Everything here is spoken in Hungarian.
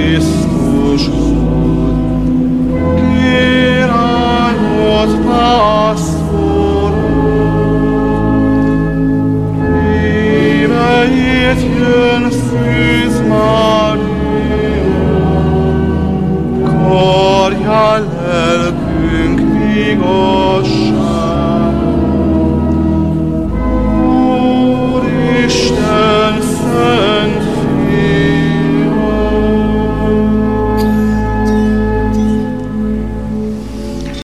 Krisztusod, királyod, pásztorod, híveit jön fűz Mária, karjál lelkünk igazság.